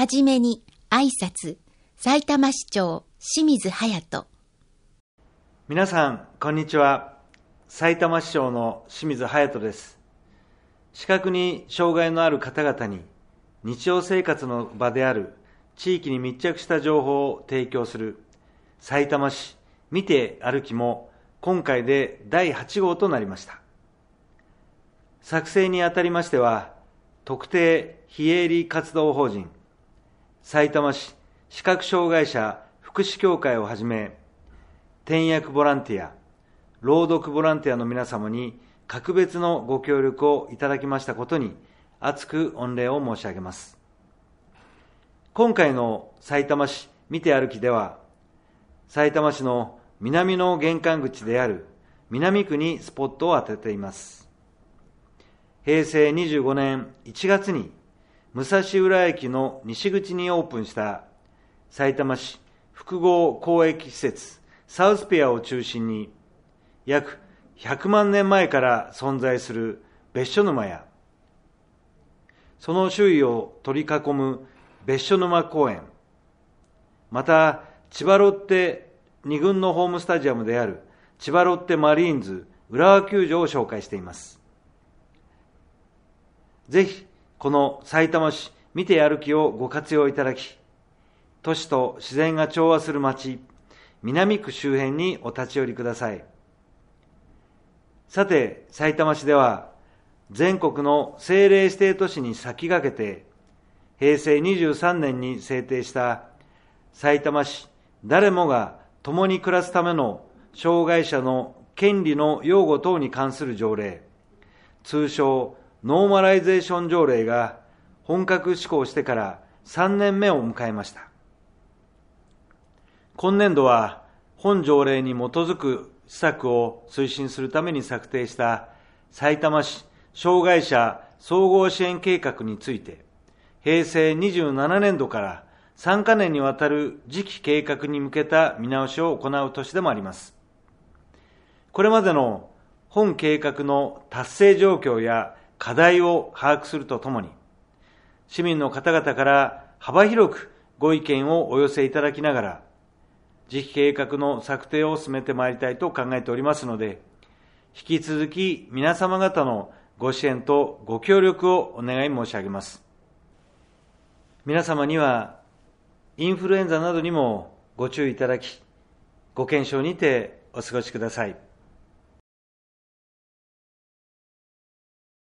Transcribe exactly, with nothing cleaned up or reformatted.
はじめに挨拶、さいたま市長清水隼人。 皆さん、こんにちは。さいたま市長の清水隼人です。視覚に障害のある方々に日常生活の場である地域に密着した情報を提供するさいたま市見て歩きも今回でだいはち号となりました。作成にあたりましては、特定非営利活動法人さいたま市視覚障害者福祉協会をはじめ、転訳ボランティア、朗読ボランティアの皆様に格別のご協力をいただきましたことに厚く御礼を申し上げます。今回のさいたま市見て歩きでは、さいたま市の南の玄関口である南区にスポットを当てています。へいせいにじゅうごねんいちがつに武蔵浦駅の西口にオープンしたさいたま市複合公益施設サウスピアを中心に約ひゃくまんねんまえから存在する別所沼や、その周囲を取り囲む別所沼公園、また千葉ロッテに軍のホームスタジアムである千葉ロッテマリーンズ浦和球場を紹介しています。ぜひこのさいたま市見て歩きをご活用いただき、都市と自然が調和する街、南区周辺にお立ち寄りください。さて、さいたま市では全国の政令指定都市に先駆けて、へいせいにじゅうさんねんに制定したさいたま市誰もが共に暮らすための障害者の権利の擁護等に関する条例、通称ノーマライゼーション条例が本格施行してからさんねんめを迎えました。今年度は本条例に基づく施策を推進するために策定したさいたま市障害者総合支援計画について、へいせいにじゅうななねんどからさんかねんにわたる次期計画に向けた見直しを行う年でもあります。これまでの本計画の達成状況や課題を把握するとともに、市民の方々から幅広くご意見をお寄せいただきながら、次期計画の策定を進めてまいりたいと考えておりますので、引き続き皆様方のご支援とご協力をお願い申し上げます。皆様にはインフルエンザなどにもご注意いただき、ご健勝にてお過ごしください。